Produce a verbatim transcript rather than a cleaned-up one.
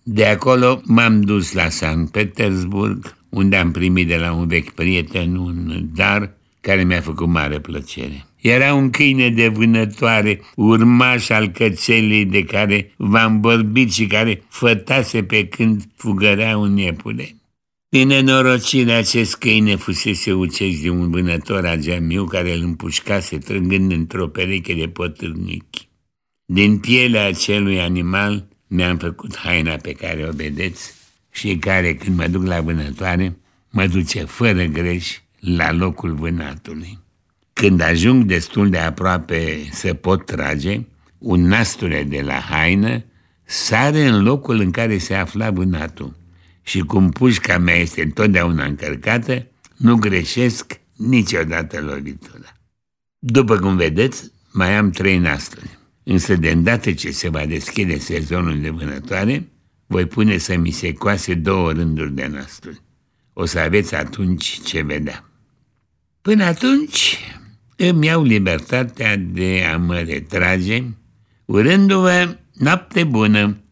De acolo m-am dus la Sankt Petersburg, unde am primit de la un vechi prieten un dar care mi-a făcut mare plăcere. Era un câine de vânătoare, urmaș al cățelei de care v-am vorbit și care fătase pe când fugărea un iepure. Din nenorocire, acest câine fusese ucis de un vânător ageamiu care îl împușcase trângând într-o pereche de potârnichi. Din pielea acelui animal mi-am făcut haina pe care o vedeți și care, când mă duc la vânătoare, mă duce fără greș la locul vânatului. Când ajung destul de aproape să pot trage, un nasture de la haină sare în locul în care se afla vânatul și cum pușca mea este întotdeauna încărcată, nu greșesc niciodată lovitura. După cum vedeți, mai am trei nasturi, însă de îndată ce se va deschide sezonul de vânătoare, voi pune să mi se coase două rânduri de nasturi. O să aveți atunci ce vedea. Până atunci îmi iau libertatea de a mă retrage, urându-vă noapte bună.